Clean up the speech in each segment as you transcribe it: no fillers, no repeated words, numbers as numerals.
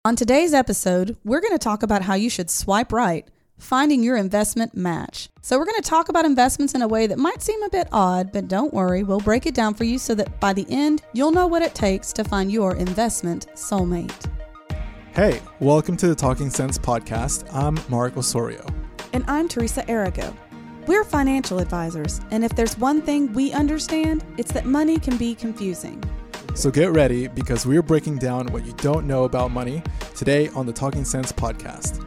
On today's episode, we're going to talk about how you should swipe right, finding your investment match. So we're going to talk about investments in a way that might seem a bit odd, but don't worry, we'll break it down for you so that by the end, you'll know what it takes to find your investment soulmate. Hey, welcome to the Talking Sense podcast. I'm Mark Osorio. And I'm Teresa Arago. We're financial advisors, and if there's one thing we understand, it's that money can be confusing. So get ready because we're breaking down what you don't know about money today on the Talking Sense podcast.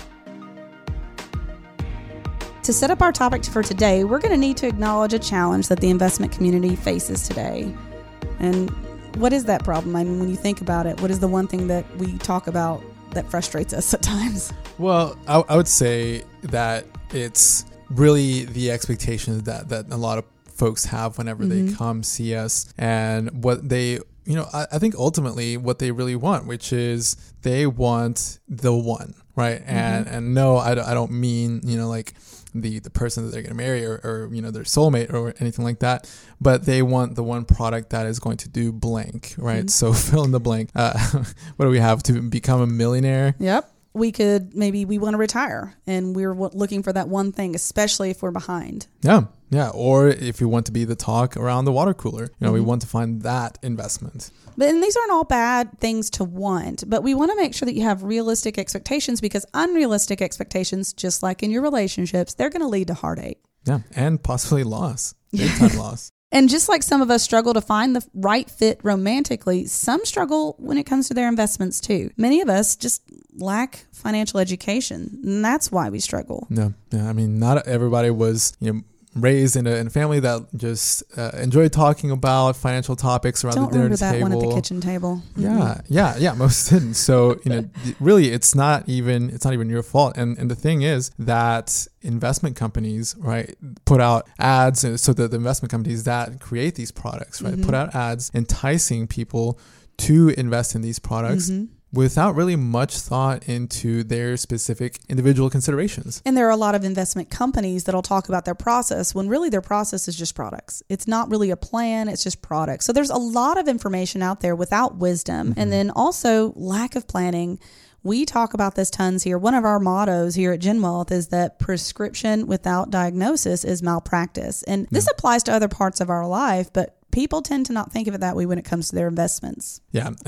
To set up our topic for today, we're going to need to acknowledge a challenge that the investment community faces today. And what is that problem? I mean, when you think about it, what is the one thing that we talk about that frustrates us at times? Well, I would say that it's really the expectations that a lot of folks have whenever they come see us, and what they, I think ultimately what they really want, which is they want the one, right? And no, I don't mean, like the person that they're going to marry or their soulmate or anything like that, but they want the one product that is going to do blank, right? So fill in the blank. What do we have to become a millionaire? Yep. We want to retire and we're looking for that one thing, especially if we're behind. Yeah. Or if you want to be the talk around the water cooler, we want to find that investment. And these aren't all bad things to want, but we want to make sure that you have realistic expectations, because unrealistic expectations, just like in your relationships, they're going to lead to heartache. Yeah. And possibly loss, big time loss. And just like some of us struggle to find the right fit romantically, some struggle when it comes to their investments too. Many of us just lack financial education, and that's why we struggle. Yeah. I mean, not everybody was, raised in a family that just enjoyed talking about financial topics around the dinner table. Don't remember that one at the kitchen table. Yeah, most didn't. So, really, it's not even your fault. And the thing is that investment companies, right, put out ads, so that the investment companies that create these products, right, put out ads enticing people to invest in these products without really much thought into their specific individual considerations. And there are a lot of investment companies that'll talk about their process when really their process is just products. It's not really a plan, it's just products. So there's a lot of information out there without wisdom. And then also lack of planning. We talk about this tons here. One of our mottos here at Gen Wealth is that prescription without diagnosis is malpractice. And this applies to other parts of our life, but people tend to not think of it that way when it comes to their investments.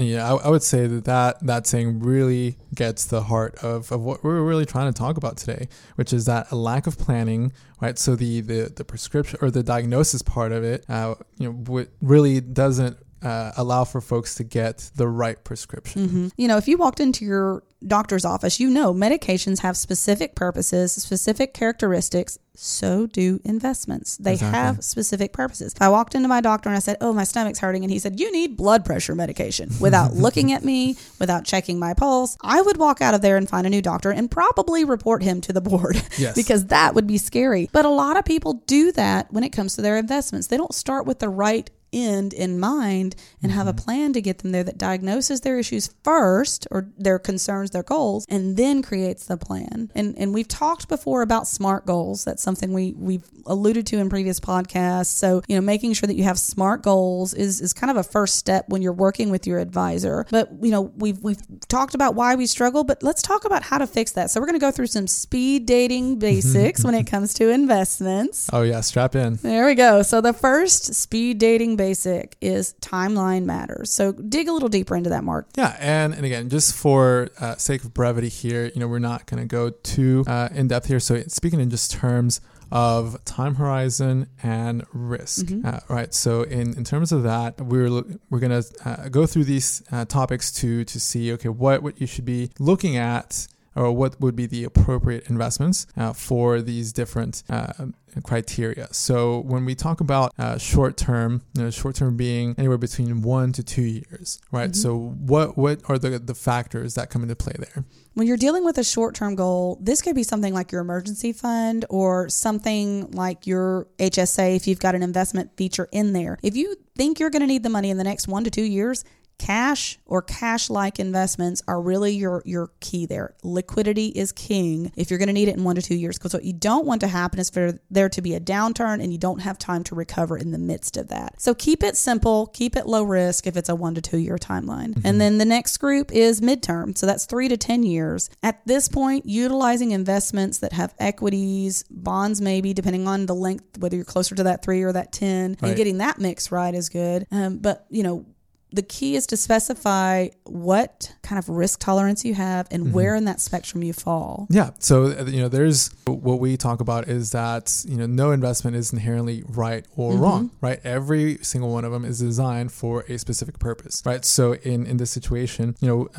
I would say that saying really gets the heart of what we're really trying to talk about today, which is that a lack of planning, right? So the prescription or the diagnosis part of it, really doesn't allow for folks to get the right prescription. If you walked into your doctor's office, medications have specific purposes, specific characteristics. So do investments. They have specific purposes. If I walked into my doctor and I said, "Oh, my stomach's hurting," and he said, "You need blood pressure medication," without looking at me, without checking my pulse, I would walk out of there and find a new doctor and probably report him to the board. Yes. Because that would be scary. But a lot of people do that when it comes to their investments. They don't start with the right end in mind and have a plan to get them there that diagnoses their issues first, or their concerns, their goals, and then creates the plan. And we've talked before about SMART goals. That's something we've alluded to in previous podcasts. So, making sure that you have SMART goals is kind of a first step when you're working with your advisor. But, we've talked about why we struggle, but let's talk about how to fix that. So we're going to go through some speed dating basics when it comes to investments. Oh yeah, strap in. There we go. So the first speed dating basic is timeline matters. So dig a little deeper into that, Mark. Yeah, and again, just for sake of brevity here, we're not going to go too in depth here. So speaking in just terms of time horizon and risk, right? So in terms of that, we're going to go through these topics to see, okay, what you should be looking at, or what would be the appropriate investments for these different criteria. So when we talk about short term being anywhere between 1 to 2 years, right? So what are the factors that come into play there? When you're dealing with a short-term goal, this could be something like your emergency fund or something like your HSA if you've got an investment feature in there. If you think you're going to need the money in the next 1 to 2 years, Cash or cash-like investments are really your key there. Liquidity is king if you're going to need it in 1 to 2 years, because what you don't want to happen is for there to be a downturn and you don't have time to recover in the midst of that. So keep it simple, keep it low risk if it's a 1 to 2 year timeline. And then the next group is midterm. So that's 3 to 10 years. At this point, utilizing investments that have equities, bonds maybe, depending on the length, whether you're closer to that 3 or that 10, and getting that mix right is good. But, the key is to specify what kind of risk tolerance you have and where in that spectrum you fall. Yeah. So, there's what we talk about is that, no investment is inherently right or wrong, right? Every single one of them is designed for a specific purpose, right? So in this situation,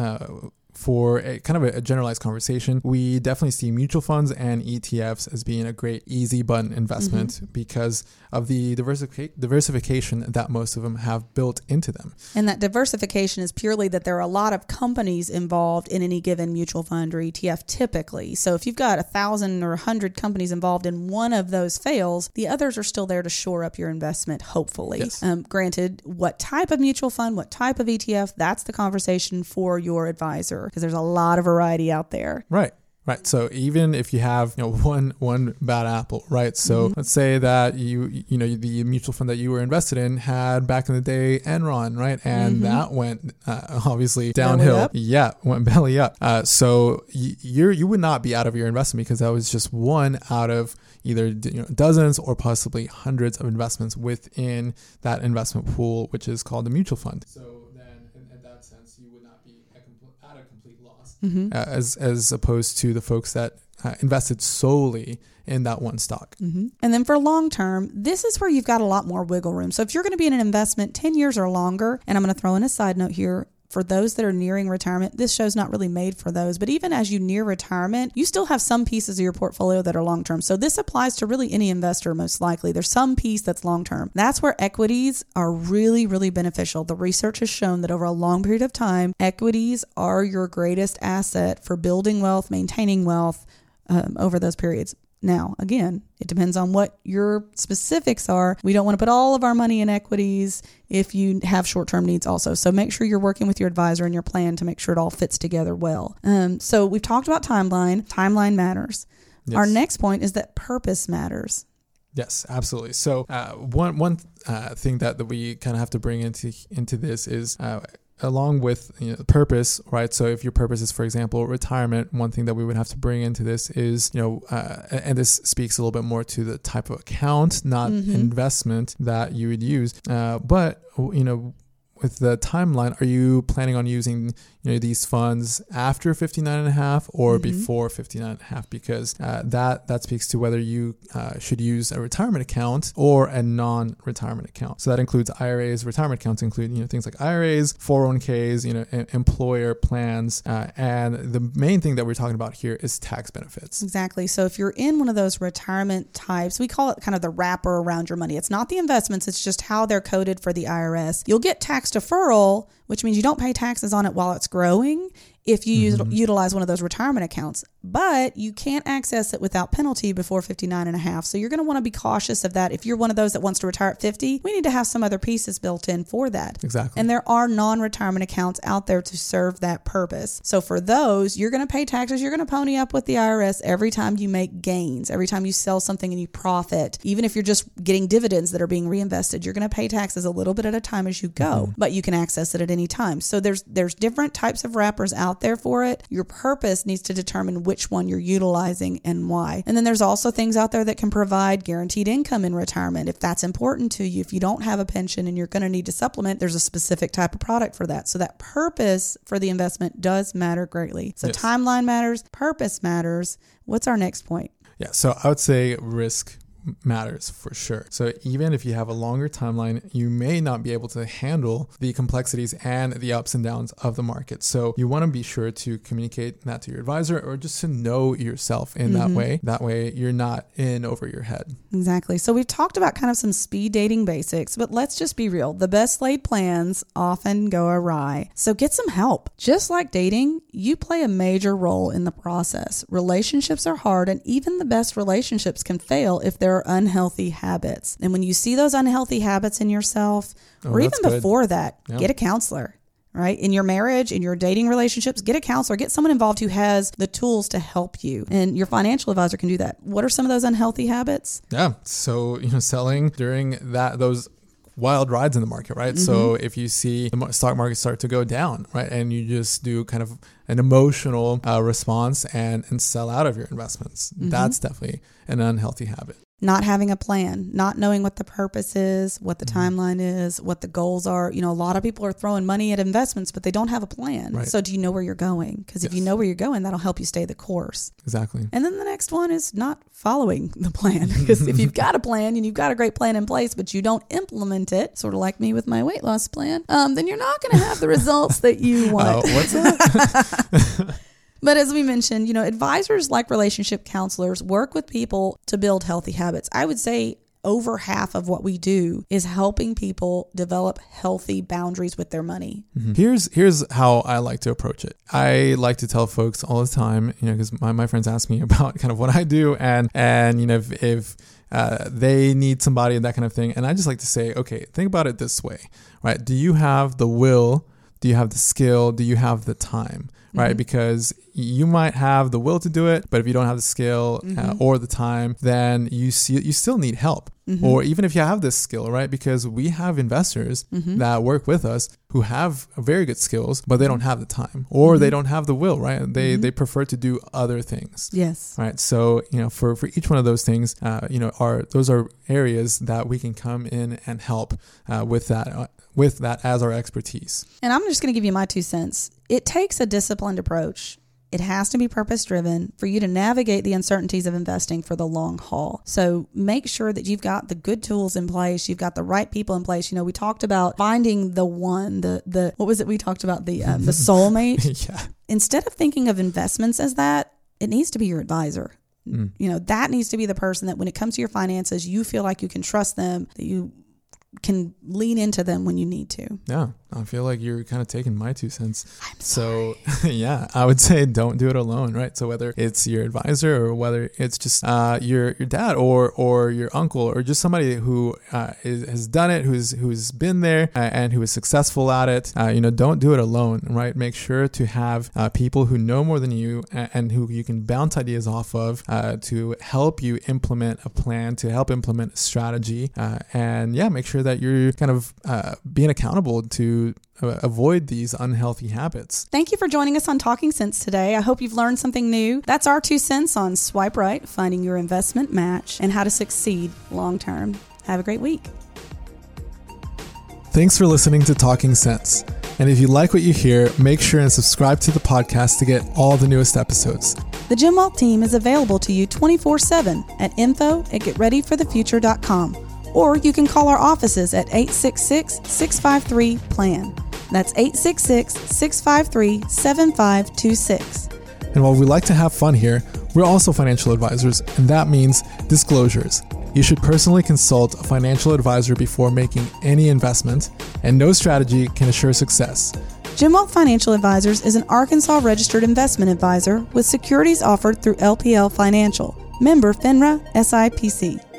for a kind of a generalized conversation, we definitely see mutual funds and ETFs as being a great easy button investment because of the diversification that most of them have built into them. And that diversification is purely that there are a lot of companies involved in any given mutual fund or ETF typically. So if you've got 1,000 or 100 companies involved and one of those fails, the others are still there to shore up your investment, hopefully. Yes. Granted, what type of mutual fund, what type of ETF, that's the conversation for your advisor, because there's a lot of variety out there. Right. So even if you have one bad apple, right? So let's say that the mutual fund that you were invested in had back in the day Enron, right? And that went obviously downhill. Yeah, went belly up. So you would not be out of your investment because that was just one out of either dozens or possibly hundreds of investments within that investment pool, which is called the mutual fund. So then, in that sense, you would not be at a complete loss, as opposed to the folks that invested solely in that one stock. And then for long term, this is where you've got a lot more wiggle room. So if you're going to be in an investment 10 years or longer, and I'm going to throw in a side note here, for those that are nearing retirement, this show's not really made for those, but even as you near retirement, you still have some pieces of your portfolio that are long-term. So this applies to really any investor, most likely. There's some piece that's long-term. That's where equities are really, really beneficial. The research has shown that over a long period of time, equities are your greatest asset for building wealth, maintaining wealth over those periods. Now, again, it depends on what your specifics are. We don't want to put all of our money in equities if you have short-term needs also. So make sure you're working with your advisor and your plan to make sure it all fits together well. So we've talked about timeline. Timeline matters. Yes. Our next point is that purpose matters. Yes, absolutely. So one thing that we kind of have to bring into this is along with purpose, right? So if your purpose is, for example, retirement, one thing that we would have to bring into this is, and this speaks a little bit more to the type of account, not investment that you would use. But with the timeline, are you planning on using these funds after 59 and a half or before 59 and a half? Because that speaks to whether you should use a retirement account or a non-retirement account. So that includes IRAs. Retirement accounts include things like IRAs, 401ks, employer plans, and the main thing that we're talking about here is tax benefits. Exactly. So if you're in one of those retirement types, we call it kind of the wrapper around your money. It's not the investments, it's just how they're coded for the IRS. You'll get tax deferral, which means you don't pay taxes on it while it's growing if you utilize one of those retirement accounts, but you can't access it without penalty before 59 and a half. So you're going to want to be cautious of that. If you're one of those that wants to retire at 50, we need to have some other pieces built in for that. Exactly. And there are non-retirement accounts out there to serve that purpose. So for those, you're going to pay taxes. You're going to pony up with the IRS every time you make gains, every time you sell something and you profit. Even if you're just getting dividends that are being reinvested, you're going to pay taxes a little bit at a time as you go, but you can access it at any time. So there's different types of wrappers out there for it. Your purpose needs to determine which one you're utilizing and why. And then there's also things out there that can provide guaranteed income in retirement if that's important to you. If you don't have a pension and you're going to need to supplement, there's a specific type of product for that. So that purpose for the investment does matter greatly. So yes. Timeline matters, purpose matters. What's our next point? Yeah, so I would say risk matters for sure. So even if you have a longer timeline, you may not be able to handle the complexities and the ups and downs of the market. So you want to be sure to communicate that to your advisor or just to know yourself in that way. That way you're not in over your head. Exactly. So we've talked about kind of some speed dating basics, but let's just be real. The best laid plans often go awry. So get some help. Just like dating, you play a major role in the process. Relationships are hard, and even the best relationships can fail if there are unhealthy habits. And when you see those unhealthy habits in yourself, or even before that, get a counselor. right? In your marriage, in your dating relationships, get a counselor, get someone involved who has the tools to help you. And your financial advisor can do that. What are some of those unhealthy habits? Yeah. So, selling during those wild rides in the market, right? Mm-hmm. So if you see the stock market start to go down, right, and you just do kind of an emotional response and sell out of your investments, that's definitely an unhealthy habit. Not having a plan, not knowing what the purpose is, what the timeline is, what the goals are. A lot of people are throwing money at investments, but they don't have a plan. Right. So do you know where you're going? Because if you know where you're going, that'll help you stay the course. Exactly. And then the next one is not following the plan. Because if you've got a plan and you've got a great plan in place, but you don't implement it, sort of like me with my weight loss plan, then you're not going to have the results that you want. What's that? But as we mentioned, advisors like relationship counselors work with people to build healthy habits. I would say over half of what we do is helping people develop healthy boundaries with their money. Here's how I like to approach it. I like to tell folks all the time, because my friends ask me about kind of what I do and if they need somebody and that kind of thing. And I just like to say, okay, think about it this way, right? Do you have the will? Do you have the skill? Do you have the time? Right? Because you might have the will to do it, but if you don't have the skill or the time, then you still need help. Or even if you have this skill, right? Because we have investors that work with us who have very good skills, but they don't have the time or they don't have the will, right? They prefer to do other things. Yes. Right. So, for each one of those things, those are areas that we can come in and help with that as our expertise. And I'm just going to give you my 2 cents. It takes a disciplined approach. It has to be purpose-driven for you to navigate the uncertainties of investing for the long haul. So make sure that you've got the good tools in place. You've got the right people in place. We talked about finding the one, what was it we talked about? The soulmate. Yeah. Instead of thinking of investments as that, it needs to be your advisor. That needs to be the person that when it comes to your finances, you feel like you can trust them, that you can lean into them when you need to. Yeah. I feel like you're kind of taking my 2 cents. I'm sorry. So yeah, I would say don't do it alone, right? So whether it's your advisor or whether it's just your dad or your uncle or just somebody who has done it, who's been there and who is successful at it, don't do it alone, right? Make sure to have people who know more than you and who you can bounce ideas off of to help you implement a plan, to help implement a strategy, and make sure that you're kind of being accountable to avoid these unhealthy habits. Thank you for joining us on Talking Sense today. I hope you've learned something new. That's our 2 cents on Swipe Right, finding your investment match, and how to succeed long term. Have a great week. Thanks for listening to Talking Sense. And if you like what you hear, make sure and subscribe to the podcast to get all the newest episodes. The Jim Wealth team is available to you 24/7 at info@getreadyforthefuture.com. Or you can call our offices at 866-653-PLAN. That's 866-653-7526. And while we like to have fun here, we're also financial advisors, and that means disclosures. You should personally consult a financial advisor before making any investment, and no strategy can assure success. Jim Wealth Financial Advisors is an Arkansas registered investment advisor with securities offered through LPL Financial, member FINRA SIPC.